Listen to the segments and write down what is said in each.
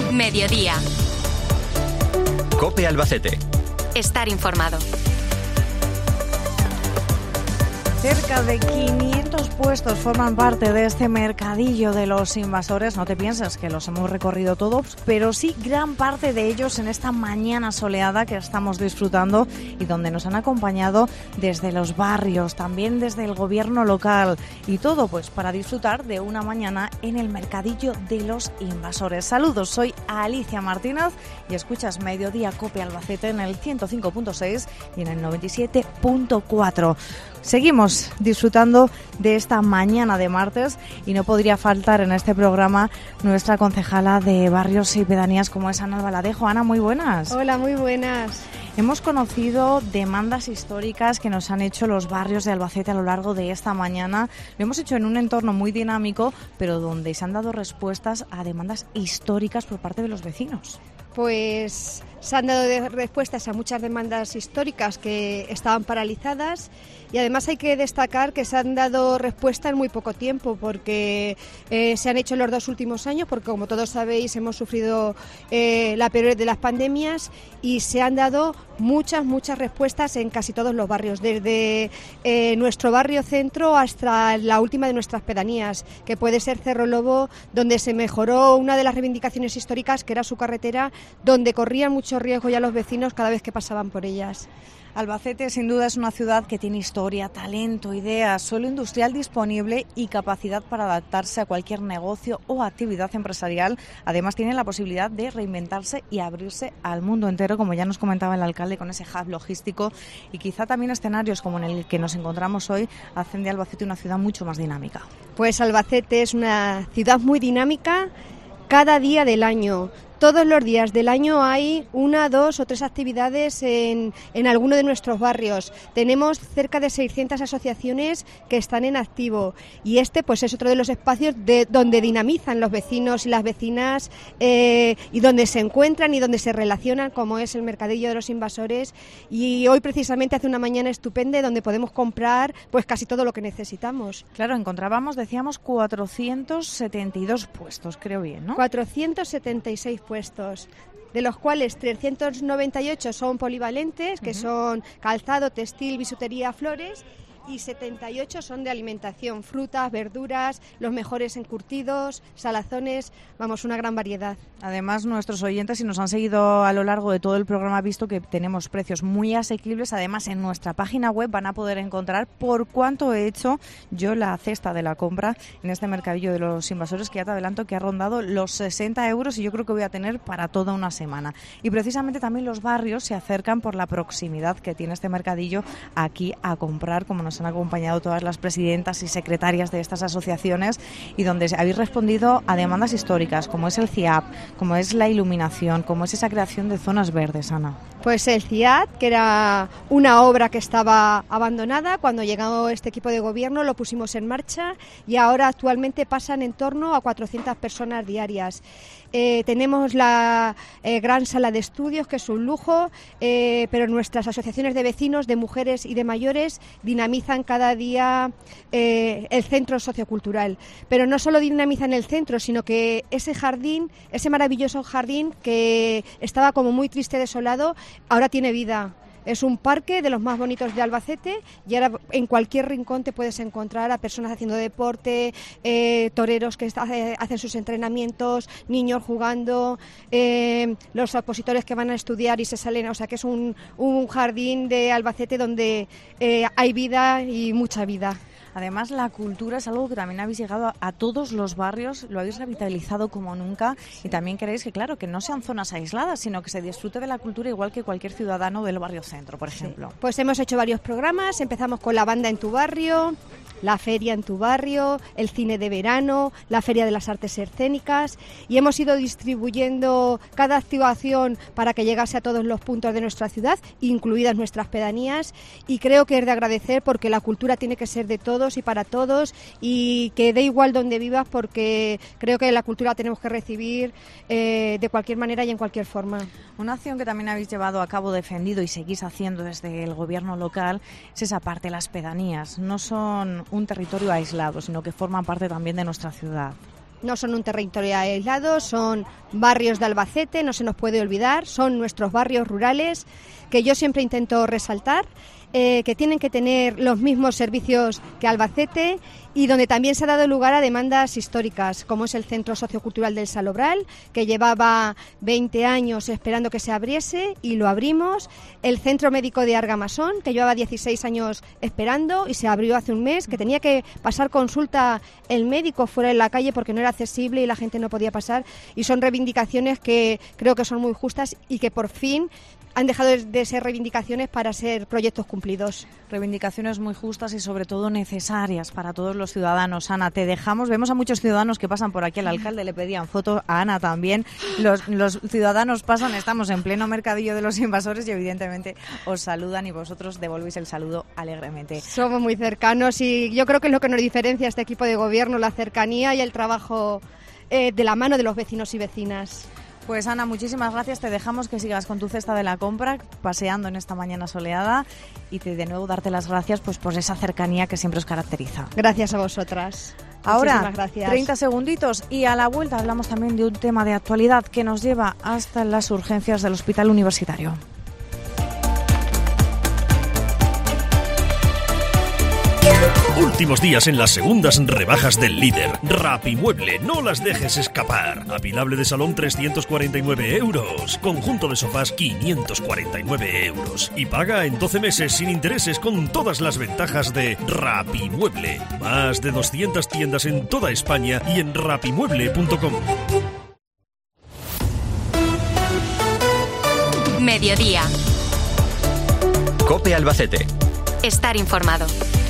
Mediodía. COPE Albacete. Estar informado. Cerca de 500 puestos forman parte de este mercadillo de los invasores. No te pienses que los hemos recorrido todos, pero sí gran parte de ellos en esta mañana soleada que estamos disfrutando y donde nos han acompañado desde los barrios, también desde el gobierno local y todo pues para disfrutar de una mañana en el mercadillo de los invasores. Saludos, soy Alicia Martínez y escuchas Mediodía COPE Albacete en el 105.6 y en el 97.4. Seguimos disfrutando de esta mañana de martes y no podría faltar en este programa nuestra concejala de barrios y pedanías como es Ana Albaladejo. Ana, muy buenas. Hola, muy buenas. Hemos conocido demandas históricas que nos han hecho los barrios de Albacete a lo largo de esta mañana. Lo hemos hecho en un entorno muy dinámico, pero donde se han dado respuestas a demandas históricas por parte de los vecinos. Pues se han dado respuestas a muchas demandas históricas que estaban paralizadas y además hay que destacar que se han dado respuesta en muy poco tiempo porque se han hecho en los 2 últimos años porque como todos sabéis hemos sufrido la peor de las pandemias y se han dado muchas respuestas en casi todos los barrios, desde nuestro barrio centro hasta la última de nuestras pedanías, que puede ser Cerro Lobo, donde se mejoró una de las reivindicaciones históricas, que era su carretera, donde corrían mucho riesgo ya los vecinos cada vez que pasaban por ellas. Albacete sin duda es una ciudad que tiene historia, talento, ideas, suelo industrial disponible y capacidad para adaptarse a cualquier negocio o actividad empresarial. Además tiene la posibilidad de reinventarse y abrirse al mundo entero, como ya nos comentaba el alcalde, con ese hub logístico y quizá también escenarios como en el que nos encontramos hoy hacen de Albacete una ciudad mucho más dinámica. Pues Albacete es una ciudad muy dinámica cada día del año. Todos los días del año hay 1, 2 o 3 actividades en alguno de nuestros barrios. Tenemos cerca de 600 asociaciones que están en activo y este pues es otro de los espacios donde dinamizan los vecinos y las vecinas y donde se encuentran y donde se relacionan, como es el mercadillo de los invasores. Y hoy precisamente hace una mañana estupenda donde podemos comprar pues casi todo lo que necesitamos. Claro, encontrábamos, decíamos, 472 puestos, creo bien, ¿no? 476 puestos, de los cuales 398 son polivalentes, que son calzado, textil, bisutería, flores, y 78 son de alimentación, frutas, verduras, los mejores encurtidos, salazones, vamos, una gran variedad. Además, nuestros oyentes, si nos han seguido a lo largo de todo el programa, han visto que tenemos precios muy asequibles. Además, en nuestra página web van a poder encontrar por cuánto he hecho yo la cesta de la compra en este mercadillo de los invasores, que ya te adelanto que ha rondado los 60 euros y yo creo que voy a tener para toda una semana. Y precisamente también los barrios se acercan por la proximidad que tiene este mercadillo aquí a comprar, como nos han acompañado todas las presidentas y secretarias de estas asociaciones y donde habéis respondido a demandas históricas, como es el CIAP, como es la iluminación, como es esa creación de zonas verdes, Ana. Pues el CIAP, que era una obra que estaba abandonada, cuando llegó este equipo de gobierno lo pusimos en marcha y ahora actualmente pasan en torno a 400 personas diarias. Tenemos la gran sala de estudios, que es un lujo, pero nuestras asociaciones de vecinos, de mujeres y de mayores dinamizan cada día el centro sociocultural. Pero no solo dinamizan el centro, sino que ese jardín, ese maravilloso jardín que estaba como muy triste, desolado, ahora tiene vida. Es un parque de los más bonitos de Albacete y ahora en cualquier rincón te puedes encontrar a personas haciendo deporte, toreros que hacen sus entrenamientos, niños jugando, los opositores que van a estudiar y se salen. O sea que es un jardín de Albacete donde hay vida y mucha vida. Además, la cultura es algo que también habéis llegado a todos los barrios, lo habéis revitalizado como nunca y también queréis que, claro, que no sean zonas aisladas, sino que se disfrute de la cultura igual que cualquier ciudadano del barrio centro, por ejemplo. Sí. Pues hemos hecho varios programas, empezamos con la banda en tu barrio, la feria en tu barrio, el cine de verano, la feria de las artes escénicas y hemos ido distribuyendo cada activación para que llegase a todos los puntos de nuestra ciudad, incluidas nuestras pedanías, y creo que es de agradecer porque la cultura tiene que ser de todos y para todos y que dé igual donde vivas porque creo que la cultura tenemos que recibir de cualquier manera y en cualquier forma. Una acción que también habéis llevado a cabo, defendido y seguís haciendo desde el gobierno local es esa parte, las pedanías. No son un territorio aislado, sino que forman parte también de nuestra ciudad. no son un territorio aislado, son barrios de Albacete, no se nos puede olvidar, son nuestros barrios rurales, que yo siempre intento resaltar, que tienen que tener los mismos servicios que Albacete y donde también se ha dado lugar a demandas históricas, como es el Centro Sociocultural del Salobral, que llevaba 20 años esperando que se abriese y lo abrimos, el Centro Médico de Argamasón, que llevaba 16 años esperando y se abrió hace un mes, que tenía que pasar consulta el médico fuera en la calle porque no era accesible y la gente no podía pasar, y son reivindicaciones que creo que son muy justas y que por fin han dejado de ser reivindicaciones para ser proyectos cumplidos. Reivindicaciones muy justas y sobre todo necesarias para todos los ciudadanos. Ana, te dejamos. Vemos a muchos ciudadanos que pasan por aquí. Al alcalde le pedían fotos, a Ana también. Los ciudadanos pasan, estamos en pleno mercadillo de los invasores y evidentemente os saludan y vosotros devolvéis el saludo alegremente. Somos muy cercanos y yo creo que es lo que nos diferencia a este equipo de gobierno, la cercanía y el trabajo de la mano de los vecinos y vecinas. Pues Ana, muchísimas gracias. Te dejamos que sigas con tu cesta de la compra, paseando en esta mañana soleada y de nuevo darte las gracias pues por esa cercanía que siempre os caracteriza. Gracias a vosotras. Ahora, gracias. 30 segunditos y a la vuelta hablamos también de un tema de actualidad que nos lleva hasta las urgencias del Hospital Universitario. Últimos días en las segundas rebajas del líder. Rapimueble, no las dejes escapar. Apilable de salón 349 euros. Conjunto de sofás 549 euros. Y paga en 12 meses sin intereses con todas las ventajas de Rapimueble. Más de 200 tiendas en toda España y en rapimueble.com. Mediodía. COPE Albacete. Estar informado.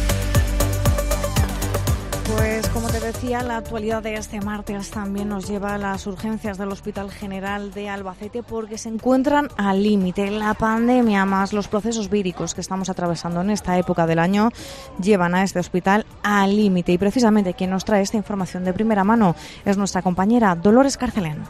Pues como te decía, la actualidad de este martes también nos lleva a las urgencias del Hospital General de Albacete porque se encuentran al límite. La pandemia más los procesos víricos que estamos atravesando en esta época del año llevan a este hospital al límite. Y precisamente quien nos trae esta información de primera mano es nuestra compañera Dolores Carcelén.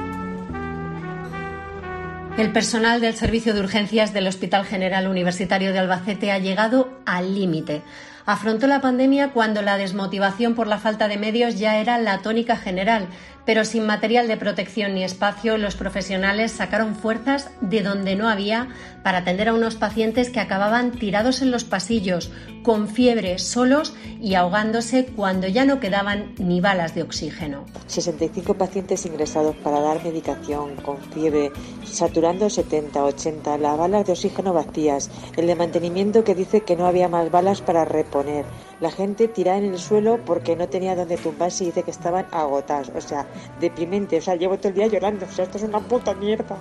El personal del Servicio de Urgencias del Hospital General Universitario de Albacete ha llegado al límite. Afrontó la pandemia cuando la desmotivación por la falta de medios ya era la tónica general, pero sin material de protección ni espacio, los profesionales sacaron fuerzas de donde no había para atender a unos pacientes que acababan tirados en los pasillos, con fiebre, solos y ahogándose cuando ya no quedaban ni balas de oxígeno. 65 pacientes ingresados para dar medicación, con fiebre, saturando 70, 80, las balas de oxígeno vacías, el de mantenimiento que dice que no había más balas para reponer, la gente tirada en el suelo porque no tenía dónde tumbarse y dice que estaban agotados, o sea, deprimente, o sea, llevo todo el día llorando, o sea, esto es una puta mierda.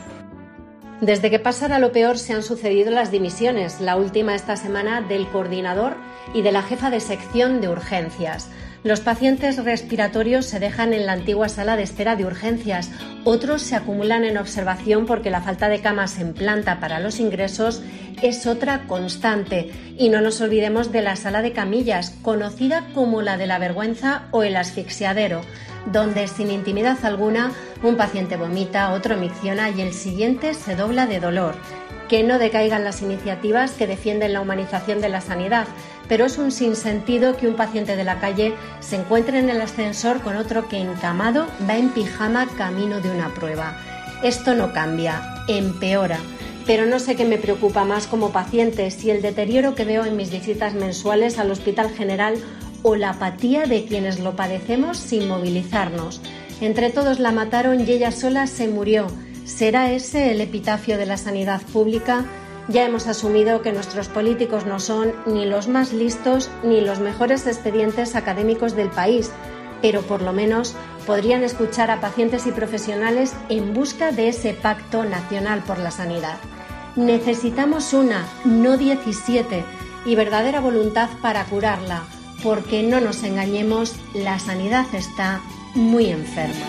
Desde que pasara lo peor se han sucedido las dimisiones, la última esta semana del coordinador y de la jefa de sección de urgencias. Los pacientes respiratorios se dejan en la antigua sala de espera de urgencias, otros se acumulan en observación porque la falta de camas en planta para los ingresos es otra constante. Y no nos olvidemos de la sala de camillas, conocida como la de la vergüenza o el asfixiadero, donde sin intimidad alguna un paciente vomita, otro micciona y el siguiente se dobla de dolor. Que no decaigan las iniciativas que defienden la humanización de la sanidad, pero es un sinsentido que un paciente de la calle se encuentre en el ascensor con otro que encamado va en pijama camino de una prueba. Esto no cambia, empeora. Pero no sé qué me preocupa más como paciente, si el deterioro que veo en mis visitas mensuales al Hospital General o la apatía de quienes lo padecemos sin movilizarnos. Entre todos la mataron y ella sola se murió. ¿Será ese el epitafio de la sanidad pública? Ya hemos asumido que nuestros políticos no son ni los más listos ni los mejores expedientes académicos del país, pero por lo menos podrían escuchar a pacientes y profesionales en busca de ese pacto nacional por la sanidad. Necesitamos una, no 17, y verdadera voluntad para curarla, porque no nos engañemos, la sanidad está muy enferma.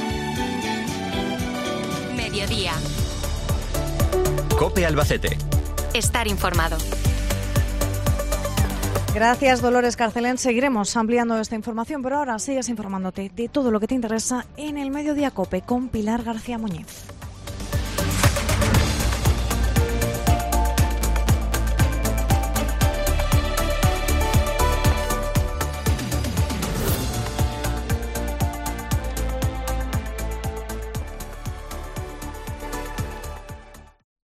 Mediodía. COPE Albacete. Estar informado. Gracias, Dolores Carcelén. Seguiremos ampliando esta información, pero ahora sigues informándote de todo lo que te interesa en el Mediodía COPE con Pilar García Muñiz.